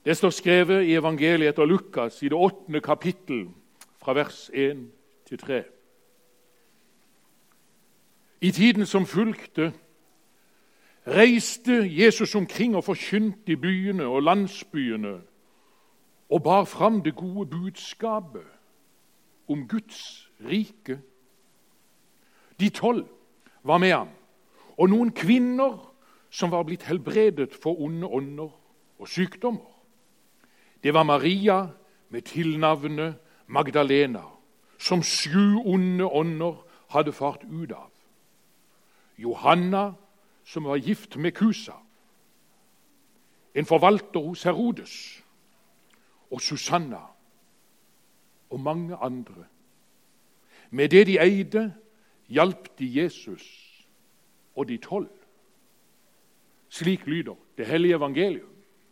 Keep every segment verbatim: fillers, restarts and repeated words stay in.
Det står skrevet i evangeliet etter Lukas i det åttende kapittel, fra vers én til tre. I tiden som fulgte, reiste Jesus omkring og forkynte i byene og landsbyene og bar fram det gode budskapet om Guds rike. De tolv var med ham, og noen kvinner som var blitt helbredet for onde ånder og sykdommer. Det var Maria med tilnavnet Magdalena, som sju onde ånder hadde fart ut av. Johanna, som var gift med Kusa, en forvalter hos Herodes, og Susanna og mange andre. Med det de eide, hjalp de Jesus og de tolv. Slik lyder det hellige evangelium.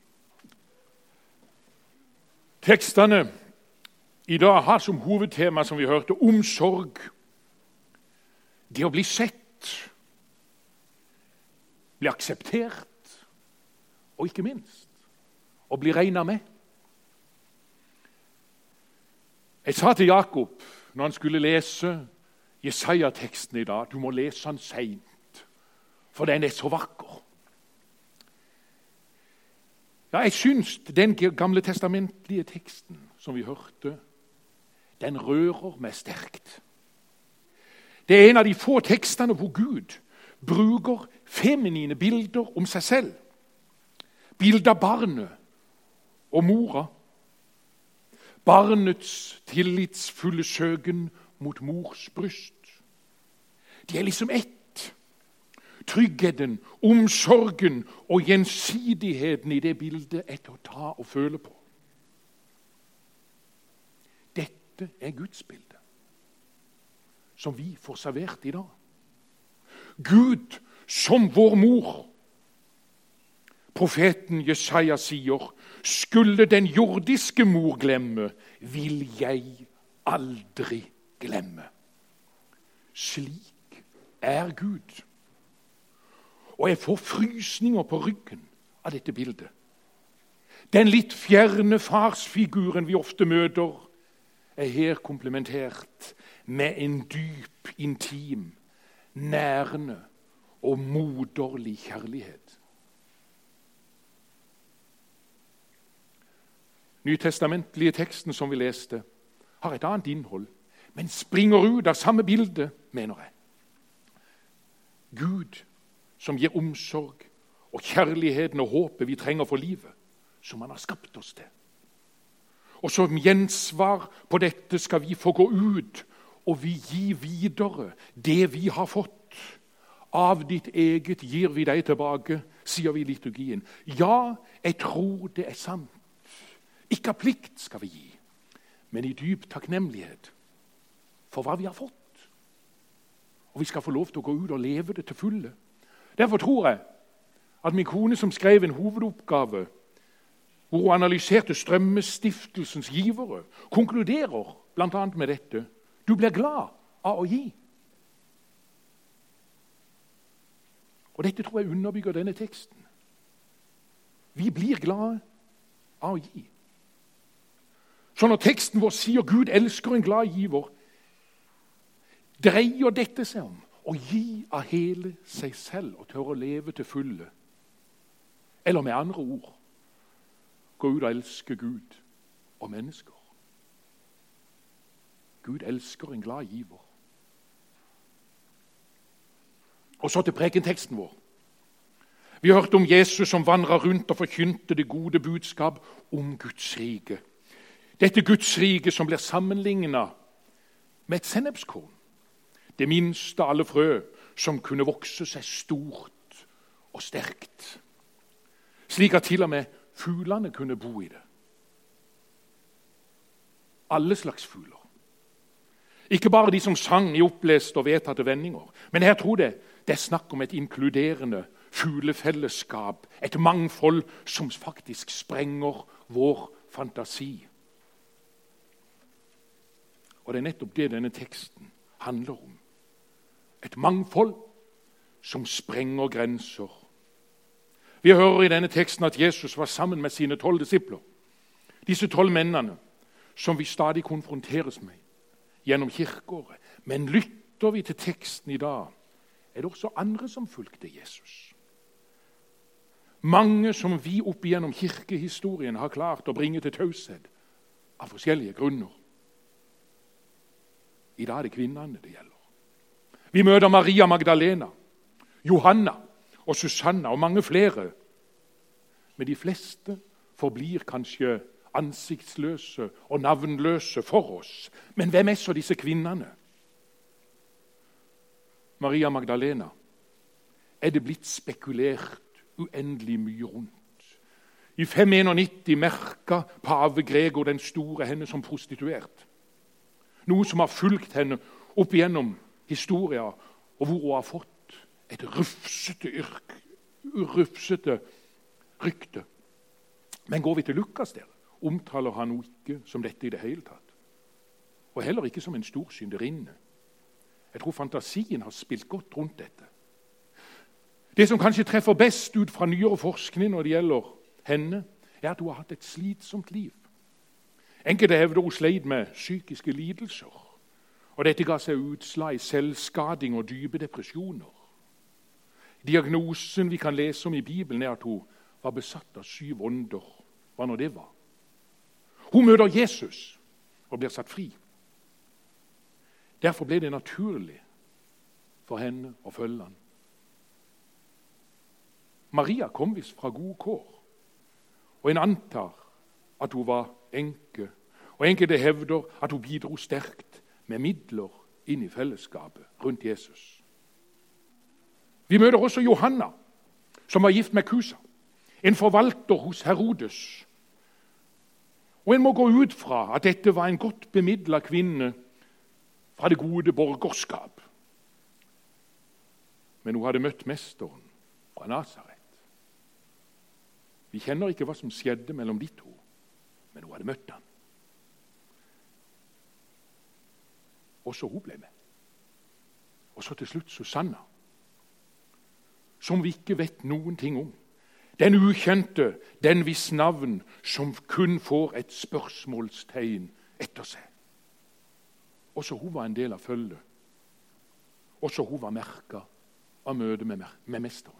Tekstene i dag har som hovedtema, som vi hørte, omsorg. Det å bli sett, bli akseptert, og ikke minst å bli regnet med. Jeg sa til Jakob når han skulle lese Jesaja-teksten i dag, du må lese den sent, for den er så vakker. Ja, jeg synes den gamle testamentlige teksten som vi hørte, den rører meg sterkt. Det er en av de få tekstene hvor Gud bruker feminine bilder om seg selv. Bilder av barnet og mora. Barnets tillitsfulle søken mot mors bryst. De er liksom ett. Tryggheten, omsorgen og gjensidigheten i det bildet er til å ta og føle på. Dette er Guds bilde, som vi får servert i dag. Gud som vår mor. Profeten Jesaja sier, skulle den jordiske mor glemme, vil jeg aldri glemme. Slik er Gud. Og jeg får frysninger på ryggen av dette bildet. Den litt fjerne farsfiguren vi ofte møter, er her komplementert med en dyp, intim, nærende og moderlig kjærlighet. Nytestamentlige teksten som vi leste, har et annet innhold, men springer ut av samme bilde, mener jeg. Gud som gir omsorg og kjærligheten og håpet vi trenger for livet, som han har skapt oss til. Og som gjensvar på dette skal vi få gå ut, og vi gir videre det vi har fått. Av ditt eget gir vi deg tilbake, sier vi i liturgien. Ja, jeg tror det er sant. Ikke av plikt skal vi gi, men i dyp takknemlighet for hva vi har fått. Og vi skal få lov til å gå ut og leve det til fulle. Derfor tror jeg at min kone, som skrev en hovedoppgave hvor hun analyserte Strømmestiftelsens givere, konkluderer blant annet med dette. Du blir glad av å gi. Og dette tror jeg underbygger denne teksten. Vi blir glade av å gi. Så når teksten vår sier Gud elsker en glad giver, dreier dette seg om å gi av hele seg selv og tørre å leve til fulle. Eller med andre ord, gå ut og elske Gud og mennesker. Gud elsker en glad giver. Og så til prekenteksten vår. Vi har hørt om Jesus som vandret rundt og forkynte det gode budskap om Guds rike. Dette Guds rike som blir sammenlignet med et sennepskorn. Det minste av alle frø som kunne vokse seg stort og sterkt. Slik at til og med fuglene kunne bo i det. Alle slags fugler. Ikke bare de som sang i oppleste og vedtatte vendinger. Men her tror jeg det er snakk om et inkluderende fuglefellesskap. Et mangfold som faktisk sprenger vår fantasi. Og det er nettopp det denne teksten handler om. Et mangfold som sprenger grenser. Vi hører i denne teksten at Jesus var sammen med sine tolv disipler. Disse tolv mennene som vi stadig konfronteres med gjennom kirkeåret. Men lytter vi til teksten i dag, er det også andre som fulgte Jesus. Mange som vi opp igjennom kirkehistorien har klart å bringe til taushet av forskjellige grunner. I dag er det kvinnene det gjelder. Vi møter Maria Magdalena, Johanna og Susanna og mange flere. Men de fleste forblir kanskje ansiktsløse og navnløse for oss. Men hvem er så disse kvinnene? Maria Magdalena er det blitt spekulert uendelig mye rundt. I fem nittien merka pave Gregor den store henne som prostituert. Noe som har fulgt henne opp igjennom historia, og hvor hun har fått et rufsete, yrk, rufsete rykte. Men går vi til Lukas der, omtaler han henne ikke som dette i det hele tatt. Og heller ikke som en stor synderinne. Jeg tror fantasien har spilt godt rundt dette. Det som kanskje treffer best ut fra nyere forskning når det gjelder henne, er at hun har hatt et slitsomt liv. Enkelte hevder hun sleit med psykiske lidelser, og dette ga seg utslag i selvskading og dype depresjoner. Diagnosen vi kan lese om i Bibelen er at hun var besatt av syv ånder, hva nå det var. Hun møter Jesus og blir satt fri. Derfor ble det naturlig for henne å følge han. Maria kom visst fra gode kår, og en antar at hun var enke, og enkelte hevder at hun bidro sterkt med midler inn i fellesskapet rundt Jesus. Vi møter også Johanna, som var gift med Kusa, en forvalter hos Herodes. Og en må gå ut fra at dette var en godt bemidlet kvinne fra det gode borgerskap. Men hun hadde møtt mesteren fra Nazaret. Vi kjenner ikke hva som skjedde mellom de to, men hun hadde møtt ham. Også hun ble med. Og så til slutt Susanna, som vi ikke vet noen ting om. Den ukjente, den hvis navn som kun får et spørsmålstegn etter seg. Også hun var en del av følget. Også hun var merket av møtet med, med mesteren.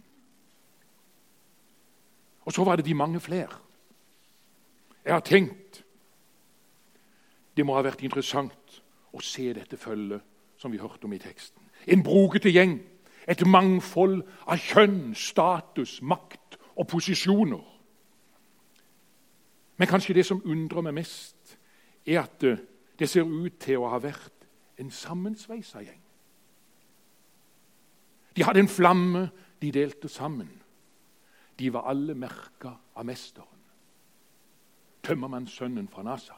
Og så var det de mange flere. Jeg har tenkt, det må ha vært interessant å se dette følget som vi hørte om i teksten. En brokete gjeng, et mangfold av kjønn, status, makt og posisjoner. Men kanskje det som undrer meg mest, er at det ser ut til å ha vært en sammensveisa gjeng. De hadde en flamme de delte sammen. De var alle merket av mesteren, tømmermannssønnen fra Nazaret.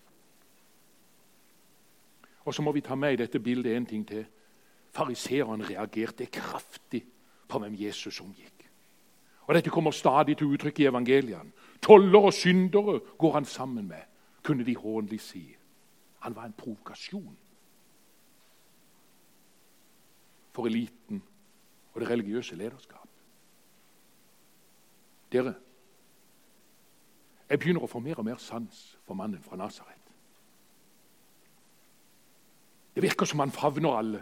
Og så må vi ta med i dette bildet en ting til. Fariseerne reagerte kraftig på hvem Jesus omgikk. Og dette kommer stadig til uttrykk i evangeliene. Toller og syndere går han sammen med, kunne de hånlig si. Han var en provokasjon for eliten og det religiøse lederskap. Dere, jeg begynner å få mer og mer sans for mannen fra Nazaret. Det virker som han favner alle.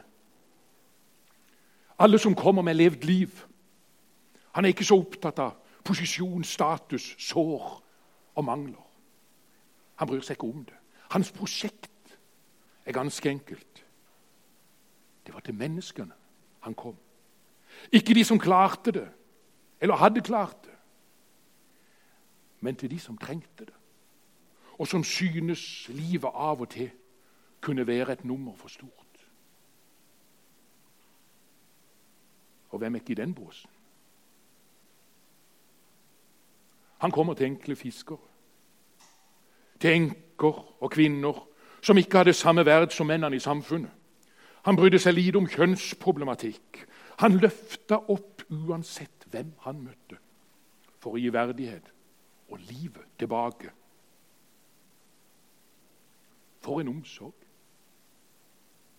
Alle som kommer med levd liv. Han er ikke så opptatt av posisjon, status, sår og mangler. Han bryr seg ikke om det. Hans prosjekt er ganske enkelt. Det var til menneskene han kom. Ikke de som klarte det, eller hadde klart det, men til de som trengte det, og som synes livet av og til kunne være et nummer for stort. Og hvem er ikke i den båsen? Han kommer til enkle fiskere, til enker og kvinner som ikke hadde samme verd som mennene i samfunnet. Han brydde seg lite om kjønnsproblematikk. Han løfta opp uansett hvem han møtte, for å gi verdighet og livet tilbake. For en omsorg.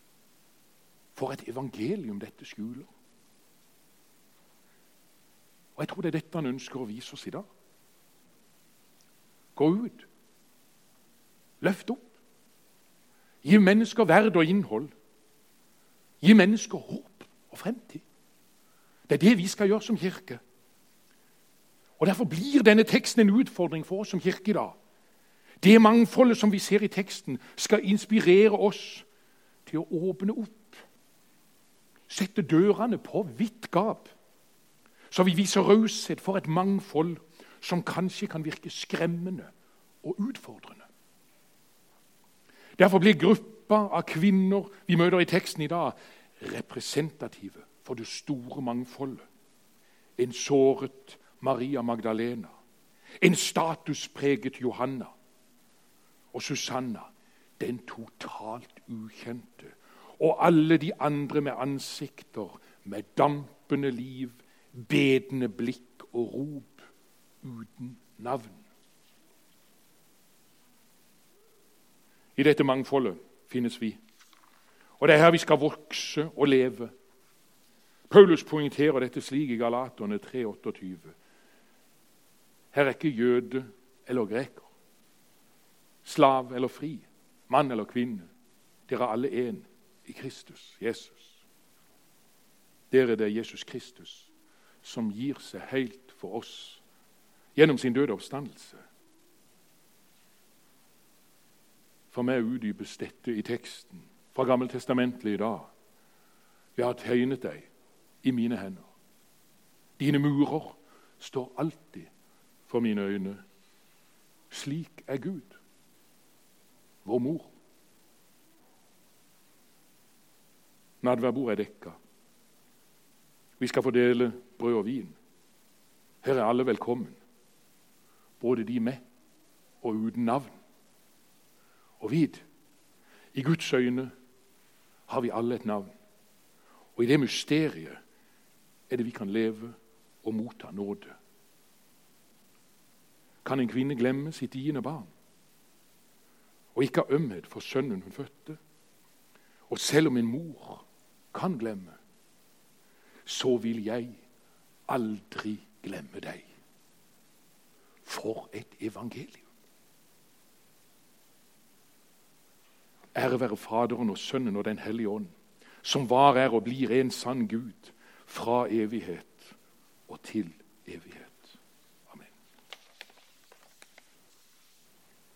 For et evangelium dette skjuler. Og jeg tror det er dette han ønsker å vise oss i dag. Gå ut. Løft opp. Gi mennesker verd og innhold. Gi mennesker håp og fremtid. Det er det vi skal gjøre som kirke. Og Derfor blir denne teksten en utfordring for oss som kirke i dag. Det mangfoldet som vi ser i teksten, skal inspirere oss til å åpne opp. Sette dørene på vidt gap, så vi viser raushet for et mangfold som kanskje kan virke skremmende og utfordrende. Derfor blir gruppa av kvinner vi møter i teksten i dag, representative for det store mangfoldet. En såret Maria Magdalena, en statuspreget Johanna og Susanna, den totalt ukjente, og alle de andre med ansikter, med dampende liv, bedende blikk og rop uten navn. I dette mangfoldet finnes vi, og det er her vi skal vokse og leve. Paulus poengterer dette slik i Galaterne tre otteogtyve. Her er ikke jøde eller greker, slav eller fri, mann eller kvinne. Dere er alle en i Kristus, Jesus. Dere det er Jesus Kristus som gir seg helt for oss gjennom sin døde oppstandelse. For meg utdypes dette i teksten fra Gammeltestamentet i dag. Jeg har tegnet deg i mine hender. Dine murer står alltid for mine øyne. Slik er Gud, vår mor. Nadværbord er dekka. Vi skal fordele brød og vin. Her er alle velkommen, både de med og uten navn. Og vid, i Guds øyne har vi alle et navn. Og i det mysteriet er det vi kan leve og motta nåde. Kan en kvinne glemme sitt diende barn og ikke ha ømhet for sønnen hun fødte? Og selv om en mor kan glemme, så vil jeg aldri glemme deg. For et evangelium! Ære være Faderen og Sønnen og Den hellige ånd, som var, er og blir en sann Gud fra evighet og til evighet.